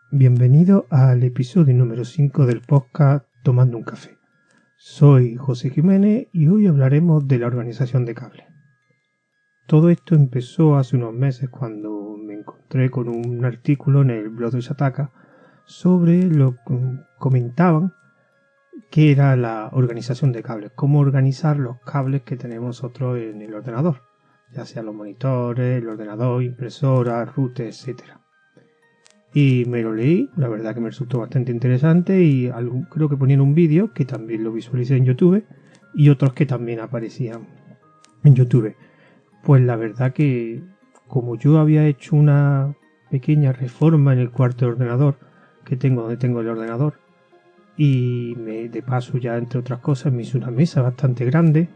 Bienvenido al episodio número 5 del podcast Tomando un Café. Soy José Jiménez y hoy hablaremos de la organización de cables. Todo esto empezó hace unos meses cuando me encontré con un artículo en el blog de Shataka sobre lo que comentaban que era la organización de cables, cómo organizar los cables que tenemos nosotros en el ordenador, ya sea los monitores, el ordenador, impresora, router, etcétera. Y me lo leí, la verdad que me resultó bastante interesante y creo que ponían un vídeo que también lo visualicé en YouTube y otros que también aparecían en YouTube. Pues la verdad que como yo había hecho una pequeña reforma en el cuarto de ordenador que tengo, donde tengo el ordenador, y de paso ya entre otras cosas me hice una mesa bastante grande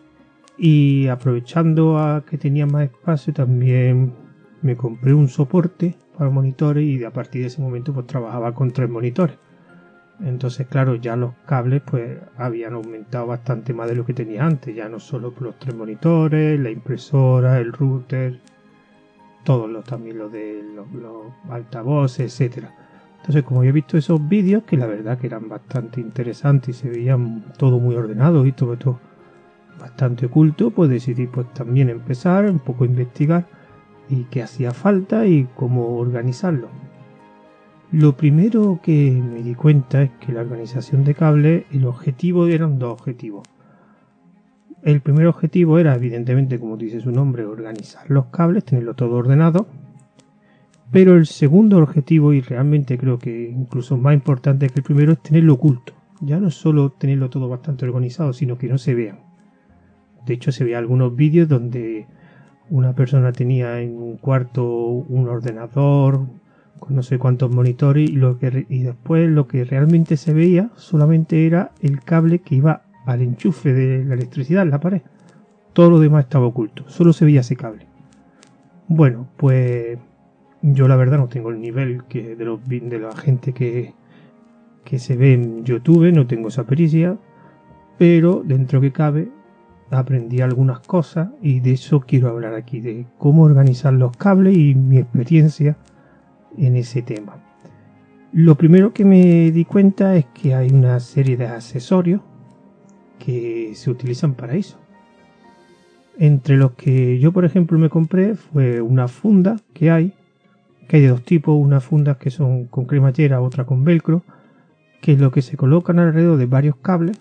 y aprovechando a que tenía más espacio también me compré un soporte para monitores y a partir de ese momento pues trabajaba con 3 monitores. Entonces claro, ya los cables pues habían aumentado bastante más de lo que tenía antes, ya no solo por los 3 monitores, la impresora, el router, también los de los altavoces, etcétera. Entonces como yo he visto esos vídeos que la verdad que eran bastante interesantes y se veían todo muy ordenado y todo bastante oculto, pues decidí pues también empezar un poco a investigar y qué hacía falta y cómo organizarlo. Lo primero que me di cuenta es que la organización de cables, el objetivo eran 2 objetivos. El primer objetivo era, evidentemente, como dice su nombre, organizar los cables, tenerlo todo ordenado. Pero el segundo objetivo, y realmente creo que incluso más importante que el primero, es tenerlo oculto. Ya no es solo tenerlo todo bastante organizado, sino que no se vean. De hecho, se veían algunos vídeos donde una persona tenía en un cuarto un ordenador con no sé cuántos monitores y después lo que realmente se veía solamente era el cable que iba al enchufe de la electricidad en la pared. Todo lo demás estaba oculto, solo se veía ese cable. Bueno, pues yo la verdad no tengo el nivel de la gente que se ve en YouTube, no tengo esa pericia, pero dentro que cabe aprendí algunas cosas y de eso quiero hablar aquí, de cómo organizar los cables y mi experiencia en ese tema. Lo primero que me di cuenta es que hay una serie de accesorios que se utilizan para eso. Entre los que yo, por ejemplo, me compré fue una funda que hay de 2 tipos, unas fundas que son con cremallera, otra con velcro, que es lo que se colocan alrededor de varios cables,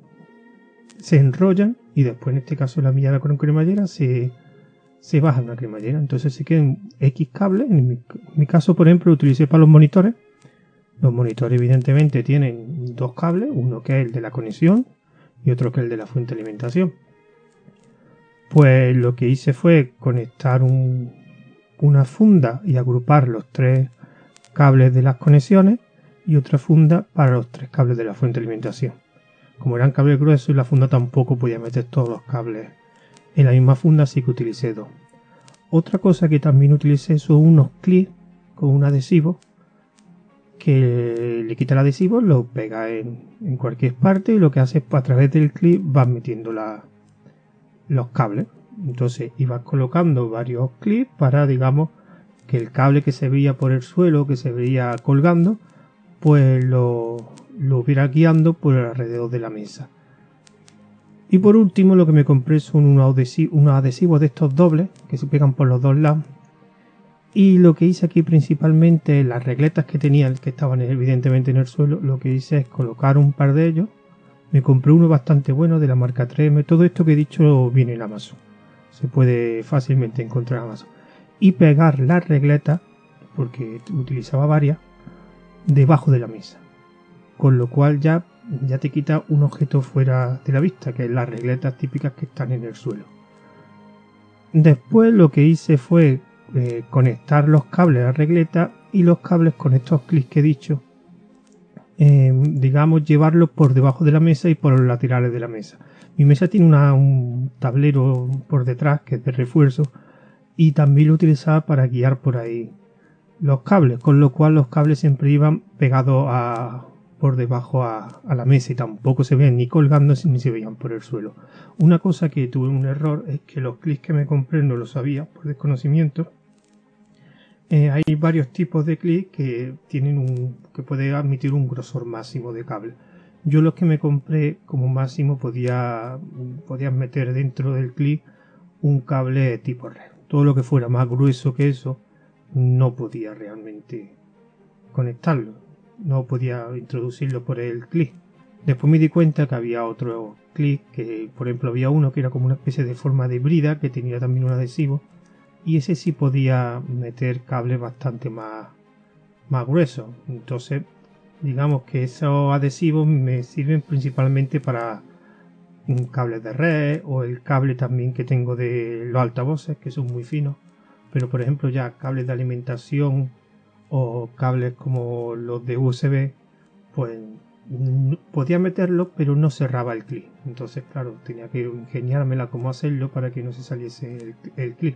se enrollan y después, en este caso la mía con cremallera, se baja una cremallera, entonces se quedan X cables. En mi caso, por ejemplo, lo utilicé para los monitores. Los monitores evidentemente tienen 2 cables, uno que es el de la conexión y otro que es el de la fuente de alimentación. Pues lo que hice fue conectar una funda y agrupar los 3 cables de las conexiones y otra funda para los 3 cables de la fuente de alimentación. Como eran cables gruesos y la funda tampoco podía meter todos los cables en la misma funda, así que utilicé 2. Otra cosa que también utilicé son unos clips con un adhesivo que le quita el adhesivo, lo pega en cualquier parte y lo que hace es a través del clip vas metiendo los cables. Entonces ibas colocando varios clips para, digamos, que el cable que se veía por el suelo, que se veía colgando, pues lo hubiera guiando por alrededor de la mesa. Y por último lo que me compré son unos adhesivos de estos dobles que se pegan por los 2 lados. Y lo que hice aquí principalmente, las regletas que tenía, que estaban evidentemente en el suelo, lo que hice es colocar un par de ellos. Me compré uno bastante bueno de la marca 3M. Todo esto que he dicho viene en Amazon. Se puede fácilmente encontrar en Amazon. Y pegar las regletas, porque utilizaba varias, debajo de la mesa. Con lo cual ya te quita un objeto fuera de la vista, que es las regletas típicas que están en el suelo. Después lo que hice fue conectar los cables a la regleta y los cables con estos clics que he dicho, digamos, llevarlos por debajo de la mesa y por los laterales de la mesa. Mi mesa tiene un tablero por detrás que es de refuerzo y también lo utilizaba para guiar por ahí los cables, con lo cual los cables siempre iban pegados por debajo a la mesa y tampoco se veían ni colgando ni se veían por el suelo. Una cosa que tuve un error es que los clics que me compré no lo sabía por desconocimiento Hay varios tipos de clic que que puede admitir un grosor máximo de cable. Yo los que me compré como máximo podías meter dentro del clic un cable tipo red. Todo lo que fuera más grueso que eso no podía realmente conectarlo, no podía introducirlo por el clic. Después me di cuenta que había otro clic, que por ejemplo había uno que era como una especie de forma de brida, que tenía también un adhesivo, y ese sí podía meter cables bastante más gruesos. Entonces digamos que esos adhesivos me sirven principalmente para cables de red, o el cable también que tengo de los altavoces, que son muy finos. Pero por ejemplo ya cables de alimentación o cables como los de USB, pues podía meterlos, pero no cerraba el clic. Entonces claro, tenía que ingeniármela cómo hacerlo para que no se saliese el clic.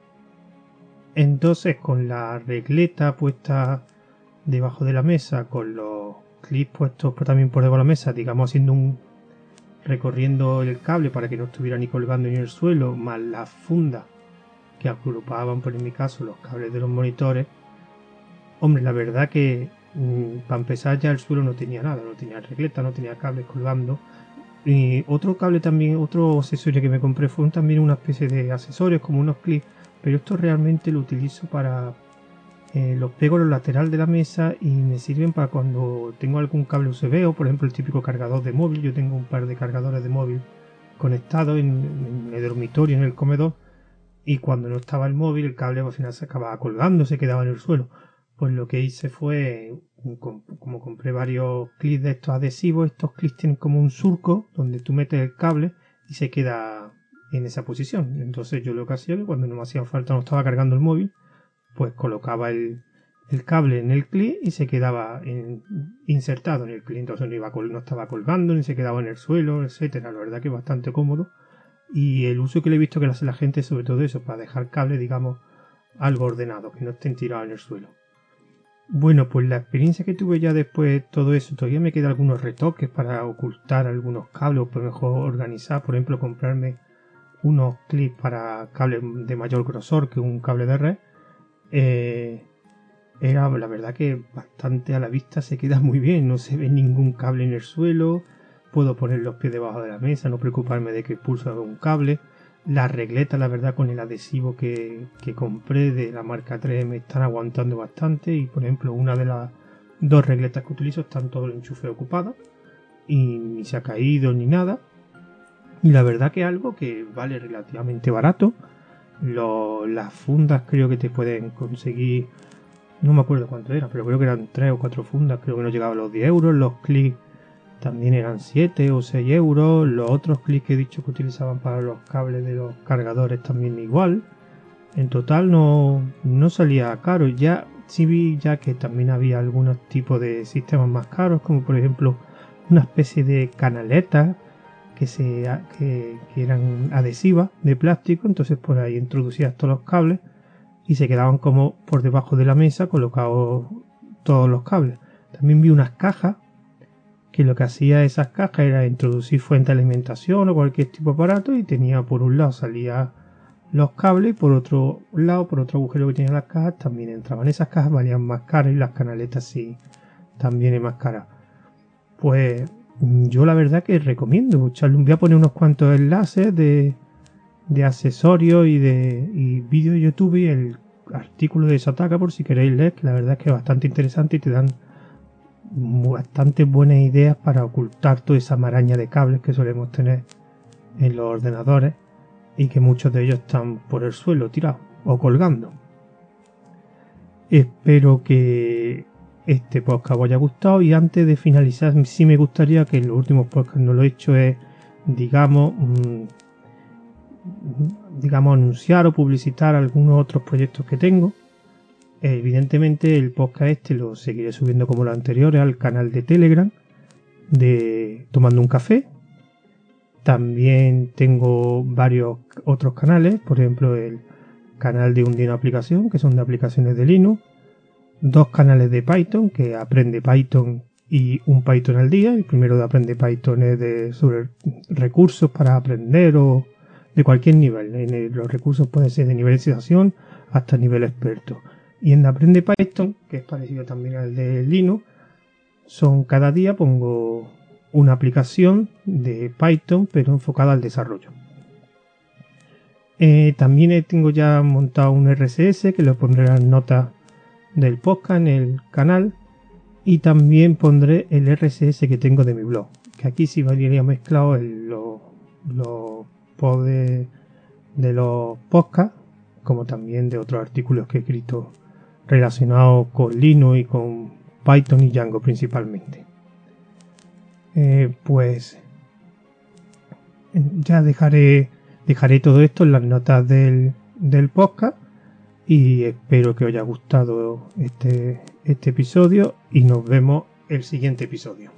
Entonces con la regleta puesta debajo de la mesa, con los clips puestos también por debajo de la mesa, digamos haciendo recorriendo el cable para que no estuviera ni colgando ni en el suelo, más las fundas que agrupaban, por en mi caso, los cables de los monitores. Hombre, la verdad que para empezar ya el suelo no tenía nada, no tenía regleta, no tenía cables colgando. Y otro cable también, otro accesorio que me compré fue también una especie de accesorios como unos clips, pero esto realmente lo utilizo para los pego a lo lateral de la mesa y me sirven para cuando tengo algún cable USB o por ejemplo el típico cargador de móvil. Yo tengo un par de cargadores de móvil conectados en el dormitorio, en el comedor, y cuando no estaba el móvil el cable al final se acababa colgando, se quedaba en el suelo. Pues lo que hice fue, como compré varios clips de estos adhesivos, estos clips tienen como un surco donde tú metes el cable y se queda en esa posición. Entonces yo lo que hacía, que cuando no me hacía falta, no estaba cargando el móvil, pues colocaba el cable en el clip y se quedaba insertado en el clip. Entonces no estaba colgando ni se quedaba en el suelo, etcétera. La verdad que es bastante cómodo. Y el uso que le he visto que le hace la gente, sobre todo eso, para dejar cable, digamos, algo ordenado, que no estén tirados en el suelo. Bueno, pues la experiencia que tuve ya después de todo eso, todavía me quedan algunos retoques para ocultar algunos cables o mejor organizar. Por ejemplo, comprarme unos clips para cables de mayor grosor que un cable de red. Era la verdad que bastante a la vista, se queda muy bien, no se ve ningún cable en el suelo, puedo poner los pies debajo de la mesa, no preocuparme de que pulso un cable. Las regletas, la verdad, con el adhesivo que compré de la marca 3 me están aguantando bastante, y por ejemplo una de las dos regletas que utilizo están todo el enchufe ocupado y ni se ha caído ni nada, y la verdad que es algo que vale relativamente barato. Las fundas creo que te pueden conseguir, no me acuerdo cuánto era, pero creo que eran 3 o 4 fundas, creo que no llegaba a los 10 euros. Los clics también eran 7 o 6 euros. Los otros clics que he dicho que utilizaban para los cables de los cargadores también igual. En total no salía caro. Ya sí vi ya que también había algunos tipos de sistemas más caros, como por ejemplo una especie de canaletas que eran adhesivas de plástico. Entonces por ahí introducías todos los cables y se quedaban como por debajo de la mesa colocados todos los cables. También vi unas cajas que lo que hacía esas cajas era introducir fuente de alimentación o cualquier tipo de aparato, y tenía por un lado salía los cables y por otro lado, por otro agujero que tenían las cajas, también entraban. Esas cajas valían más caras y las canaletas sí también es más cara. Pues yo la verdad que recomiendo voy a poner unos cuantos enlaces de accesorios y vídeos de YouTube y el artículo de Sataka por si queréis leer, que la verdad es que es bastante interesante y te dan bastante buenas ideas para ocultar toda esa maraña de cables que solemos tener en los ordenadores y que muchos de ellos están por el suelo tirados o colgando. Espero que este podcast os haya gustado, y antes de finalizar sí me gustaría, que en los últimos podcasts no lo he hecho, es digamos anunciar o publicitar algunos otros proyectos que tengo. Evidentemente el podcast lo seguiré subiendo como los anteriores al canal de Telegram de Tomando un Café. También tengo varios otros canales, por ejemplo el canal de Un Día en Aplicación, que son de aplicaciones de Linux, 2 canales de Python, que aprende Python y un Python al día. El primero de Aprende Python es sobre recursos para aprender o de cualquier nivel. Los recursos pueden ser de nivel de iniciación hasta nivel experto. Y en Aprende Python, que es parecido también al de Linux, cada día pongo una aplicación de Python, pero enfocada al desarrollo. También tengo ya montado un RSS que lo pondré en las notas del podcast en el canal, y también pondré el RSS que tengo de mi blog, que aquí sí iría mezclado los pods de los podcasts, como también de otros artículos que he escrito relacionados con Linux y con Python y Django principalmente. Pues ya dejaré todo esto en las notas del podcast, y espero que os haya gustado este episodio, y nos vemos el siguiente episodio.